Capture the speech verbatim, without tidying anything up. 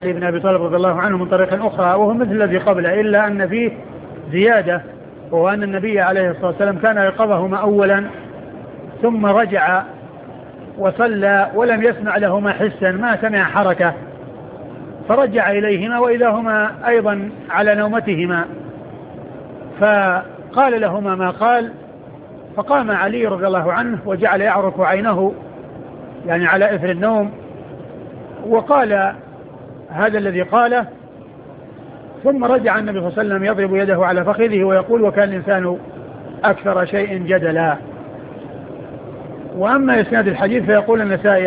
ابن أبي طالب رضي الله عنه من طريق أخرى وهو مثل الذي قبله، إلا أن فيه زيادة، وهو أن النبي عليه الصلاة والسلام كان يقظهما أولا ثم رجع وصلى ولم يسمع لهما حسا، ما سمع حركة، فرجع إليهما وإذا هما أيضا على نومتهما، فقال لهما ما قال، فقام علي رضي الله عنه وجعل يعرف عينه يعني على إثر النوم، وقال هذا الذي قاله، ثم رجع النبي صلى الله عليه وسلم يضرب يده على فخذه ويقول: وكان الإنسان أكثر شيء جدلا. وأما إسناد الحديث فيقول النسائي